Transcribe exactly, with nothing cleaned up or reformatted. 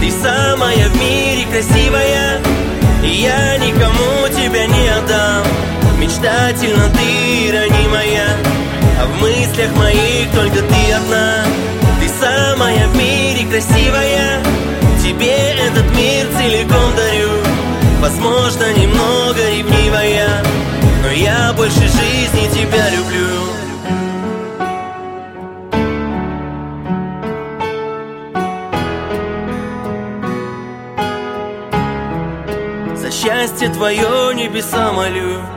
Ты самая в мире красивая, и я никому тебя не отдам. Мечтательно ты, ранимая, а в мыслях моих только ты одна. Ты самая в мире красивая, тебе этот мир целиком дарю. Возможно, немного ревнивая, но я больше жизни тебя люблю. За счастье твое небеса молю,